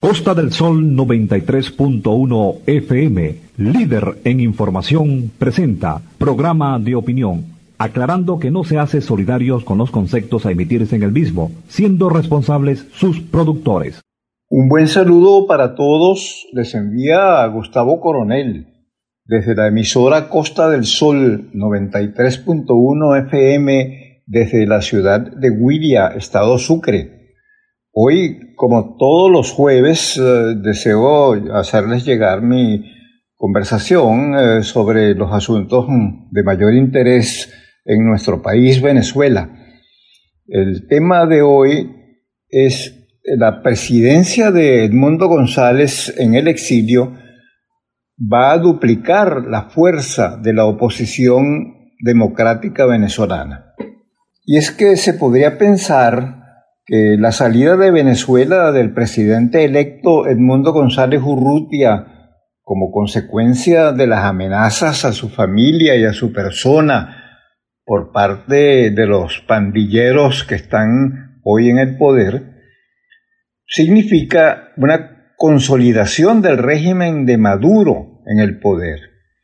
Costa del Sol 93.1 FM, líder en información, presenta programa de opinión, aclarando que no se hace solidarios con los conceptos a emitirse en el mismo, siendo responsables sus productores. Un buen saludo para todos, les envía Gustavo Coronel, desde la emisora Costa del Sol 93.1 FM, desde la ciudad de Huiria, estado Sucre. Hoy, como todos los jueves, deseo hacerles llegar mi conversación sobre los asuntos de mayor interés en nuestro país, Venezuela. El tema de hoy es la presidencia de Edmundo González en el exilio va a duplicar la fuerza de la oposición democrática venezolana. Y es que se podría pensar que la salida de Venezuela del presidente electo Edmundo González Urrutia, como consecuencia de las amenazas a su familia y a su persona por parte de los pandilleros que están hoy en el poder, significa una consolidación del régimen de Maduro en el poder.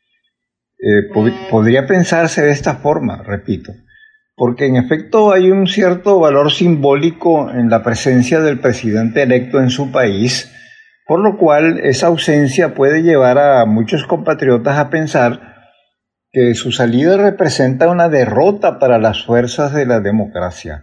Podría pensarse de esta forma, repito, porque en efecto hay un cierto valor simbólico en la presencia del presidente electo en su país, por lo cual esa ausencia puede llevar a muchos compatriotas a pensar que su salida representa una derrota para las fuerzas de la democracia.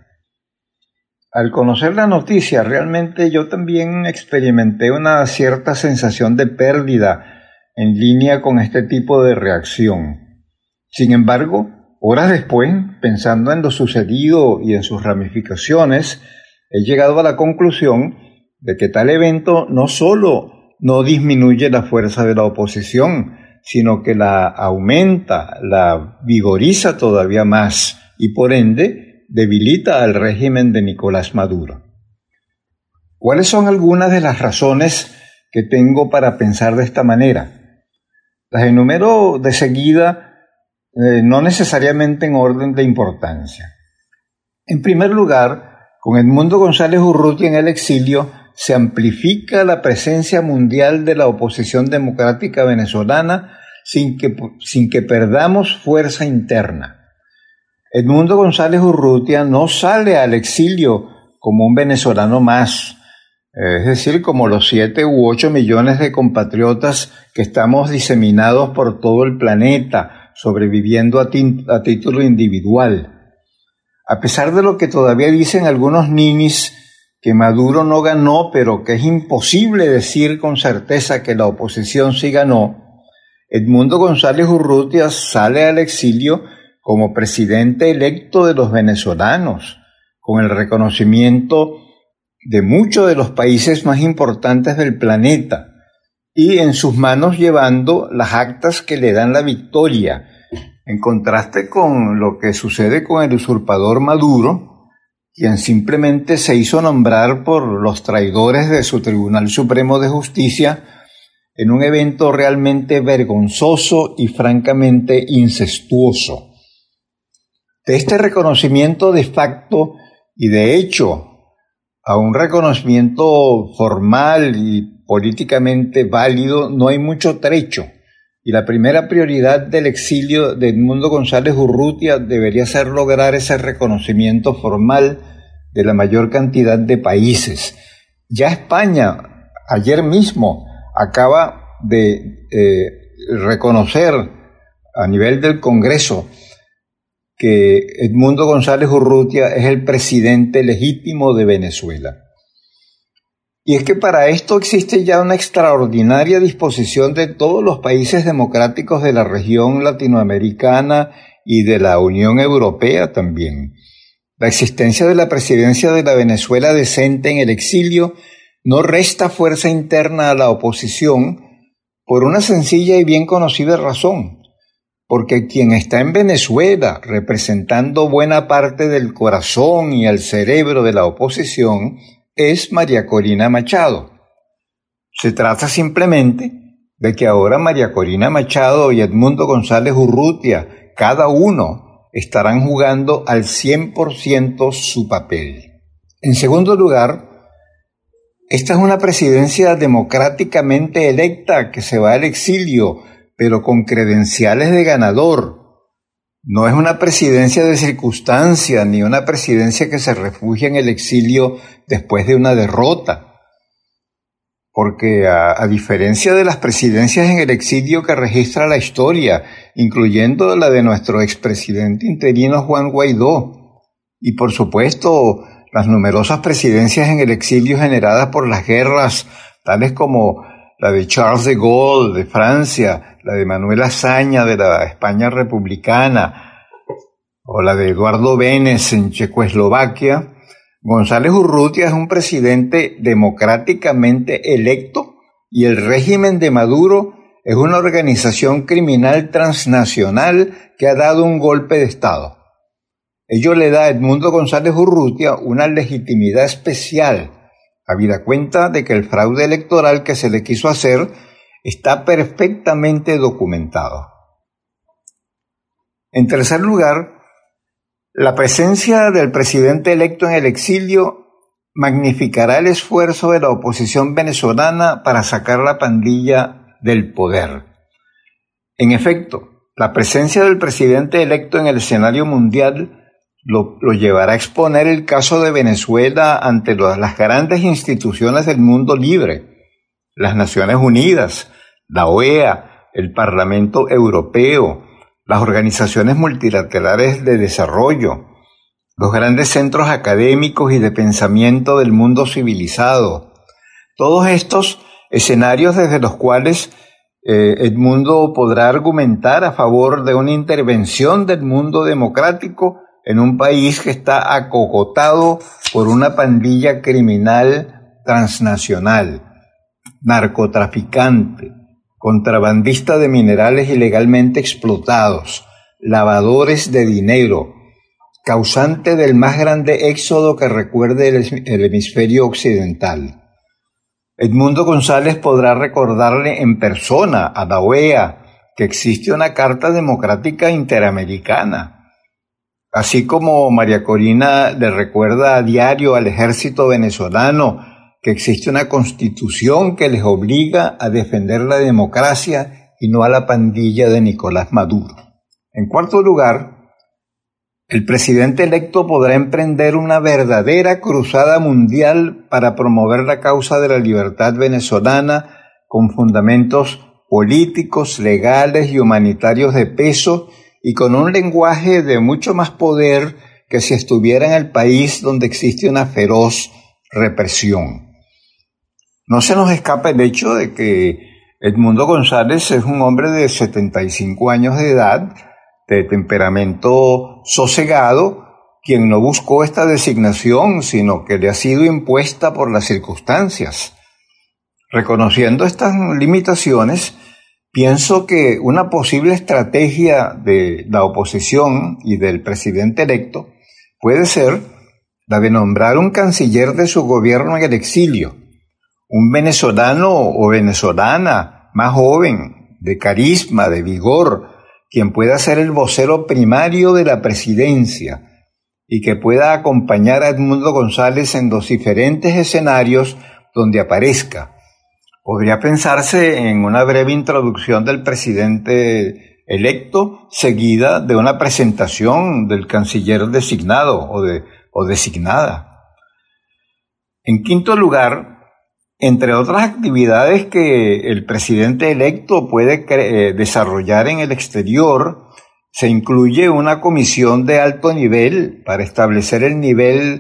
Al conocer la noticia, realmente yo también experimenté una cierta sensación de pérdida en línea con este tipo de reacción. Sin embargo, horas después, pensando en lo sucedido y en sus ramificaciones, he llegado a la conclusión de que tal evento no solo no disminuye la fuerza de la oposición, sino que la aumenta, la vigoriza todavía más y por ende debilita al régimen de Nicolás Maduro. ¿Cuáles son algunas de las razones que tengo para pensar de esta manera? Las enumero de seguida, no necesariamente en orden de importancia. En primer lugar, con Edmundo González Urrutia en el exilio, se amplifica la presencia mundial de la oposición democrática venezolana sin que perdamos fuerza interna. Edmundo González Urrutia no sale al exilio como un venezolano más, es decir, como los 7 u 8 millones de compatriotas que estamos diseminados por todo el planeta, sobreviviendo a título individual. A pesar de lo que todavía dicen algunos ninis, que Maduro no ganó, pero que es imposible decir con certeza que la oposición sí ganó, Edmundo González Urrutia sale al exilio como presidente electo de los venezolanos, con el reconocimiento de muchos de los países más importantes del planeta, y en sus manos llevando las actas que le dan la victoria, en contraste con lo que sucede con el usurpador Maduro, quien simplemente se hizo nombrar por los traidores de su Tribunal Supremo de Justicia en un evento realmente vergonzoso y francamente incestuoso. De este reconocimiento de facto y de hecho a un reconocimiento formal y políticamente válido no hay mucho trecho, y la primera prioridad del exilio de Edmundo González Urrutia debería ser lograr ese reconocimiento formal de la mayor cantidad de países. Ya España, ayer mismo, acaba de reconocer a nivel del Congreso que Edmundo González Urrutia es el presidente legítimo de Venezuela. Y es que para esto existe ya una extraordinaria disposición de todos los países democráticos de la región latinoamericana y de la Unión Europea también. La existencia de la presidencia de la Venezuela decente en el exilio no resta fuerza interna a la oposición por una sencilla y bien conocida razón, porque quien está en Venezuela representando buena parte del corazón y el cerebro de la oposición es María Corina Machado. Se trata simplemente de que ahora María Corina Machado y Edmundo González Urrutia, cada uno, estarán jugando al 100% su papel. En segundo lugar, Esta es una presidencia democráticamente electa que se va al exilio, pero con credenciales de ganador. No es una presidencia de circunstancia, ni una presidencia que se refugia en el exilio después de una derrota. Porque a diferencia de las presidencias en el exilio que registra la historia, incluyendo la de nuestro expresidente interino Juan Guaidó, y por supuesto las numerosas presidencias en el exilio generadas por las guerras, tales como la de Charles de Gaulle de Francia, la de Manuel Azaña de la España republicana, o la de Eduardo Benes en Checoslovaquia, González Urrutia es un presidente democráticamente electo y el régimen de Maduro es una organización criminal transnacional que ha dado un golpe de Estado. Ello le da a Edmundo González Urrutia una legitimidad especial, habida cuenta de que el fraude electoral que se le quiso hacer está perfectamente documentado. En tercer lugar, la presencia del presidente electo en el exilio magnificará el esfuerzo de la oposición venezolana para sacar la pandilla del poder. En efecto, la presencia del presidente electo en el escenario mundial lo llevará a exponer el caso de Venezuela ante las grandes instituciones del mundo libre, las Naciones Unidas, la OEA, el Parlamento Europeo, las organizaciones multilaterales de desarrollo, los grandes centros académicos y de pensamiento del mundo civilizado. Todos estos escenarios desde los cuales Edmundo podrá argumentar a favor de una intervención del mundo democrático en un país que está acogotado por una pandilla criminal transnacional, narcotraficante, contrabandista de minerales ilegalmente explotados, lavadores de dinero, causante del más grande éxodo que recuerde el hemisferio occidental. Edmundo González podrá recordarle en persona a la OEA que existe una Carta Democrática Interamericana, así como María Corina le recuerda a diario al ejército venezolano que existe una constitución que les obliga a defender la democracia y no a la pandilla de Nicolás Maduro. En cuarto lugar, el presidente electo podrá emprender una verdadera cruzada mundial para promover la causa de la libertad venezolana con fundamentos políticos, legales y humanitarios de peso y con un lenguaje de mucho más poder que si estuviera en el país donde existe una feroz represión. No se nos escapa el hecho de que Edmundo González es un hombre de 75 años de edad, de temperamento sosegado, quien no buscó esta designación, sino que le ha sido impuesta por las circunstancias. Reconociendo estas limitaciones, pienso que una posible estrategia de la oposición y del presidente electo puede ser la de nombrar un canciller de su gobierno en el exilio, un venezolano o venezolana más joven, de carisma, de vigor, quien pueda ser el vocero primario de la presidencia y que pueda acompañar a Edmundo González en los diferentes escenarios donde aparezca. Podría pensarse en una breve introducción del presidente electo, seguida de una presentación del canciller designado o designada. En quinto lugar, entre otras actividades que el presidente electo puede desarrollar en el exterior, se incluye una comisión de alto nivel para establecer el nivel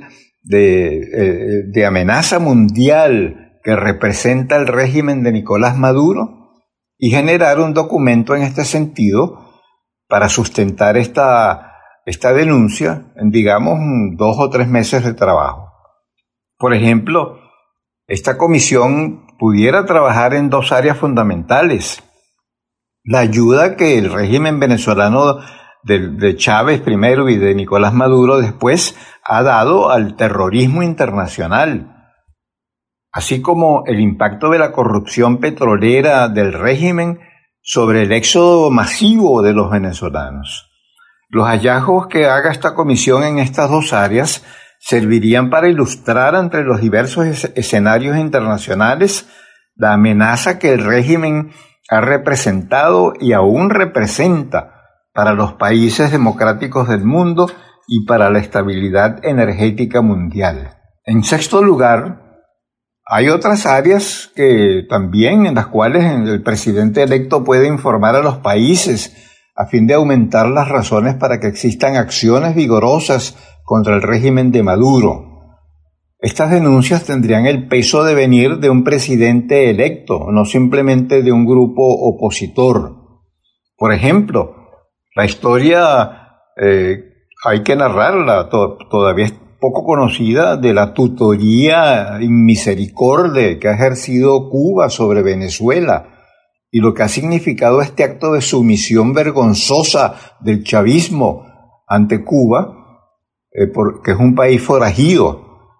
de amenaza mundial que representa el régimen de Nicolás Maduro y generar un documento en este sentido para sustentar esta denuncia en, digamos, 2 o 3 meses de trabajo. Por ejemplo, esta comisión pudiera trabajar en 2 áreas fundamentales: la ayuda que el régimen venezolano de Chávez primero y de Nicolás Maduro después ha dado al terrorismo internacional, así como el impacto de la corrupción petrolera del régimen sobre el éxodo masivo de los venezolanos. Los hallazgos que haga esta comisión en estas 2 áreas servirían para ilustrar entre los diversos escenarios internacionales la amenaza que el régimen ha representado y aún representa para los países democráticos del mundo y para la estabilidad energética mundial. En sexto lugar, hay otras áreas que también en las cuales el presidente electo puede informar a los países a fin de aumentar las razones para que existan acciones vigorosas contra el régimen de Maduro. Estas denuncias tendrían el peso de venir de un presidente electo, no simplemente de un grupo opositor. Por ejemplo, la historia hay que narrarla, todavía es poco conocida, de la tutoría inmisericordia que ha ejercido Cuba sobre Venezuela y lo que ha significado este acto de sumisión vergonzosa del chavismo ante Cuba, que es un país forajido.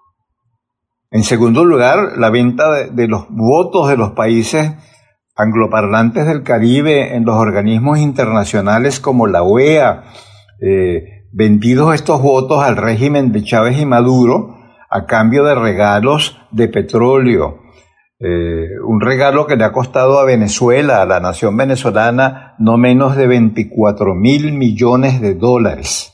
En segundo lugar, la venta de los votos de los países angloparlantes del Caribe en los organismos internacionales como la OEA, vendidos estos votos al régimen de Chávez y Maduro a cambio de regalos de petróleo. Un regalo que le ha costado a Venezuela, a la nación venezolana, no menos de 24.000 millones de dólares.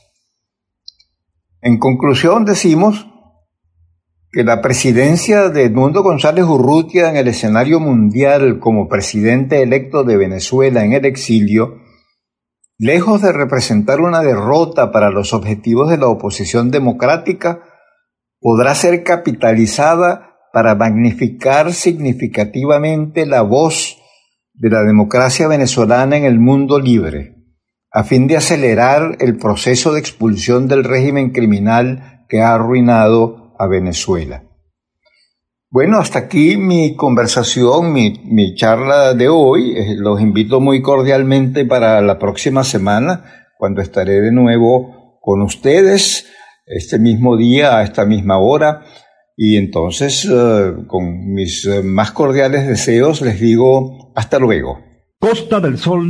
En conclusión, decimos que la presidencia de Edmundo González Urrutia en el escenario mundial como presidente electo de Venezuela en el exilio, lejos de representar una derrota para los objetivos de la oposición democrática, podrá ser capitalizada para magnificar significativamente la voz de la democracia venezolana en el mundo libre, a fin de acelerar el proceso de expulsión del régimen criminal que ha arruinado a Venezuela. Bueno, hasta aquí mi conversación, mi charla de hoy. Los invito muy cordialmente para la próxima semana, cuando estaré de nuevo con ustedes, este mismo día, a esta misma hora. Y entonces, con mis más cordiales deseos, les digo hasta luego. Costa del Sol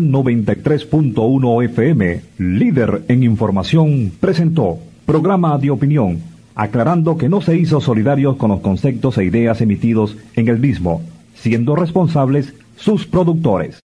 93.1 FM, líder en información, presentó programa de opinión, aclarando que no se hizo solidarios con los conceptos e ideas emitidos en el mismo, siendo responsables sus productores.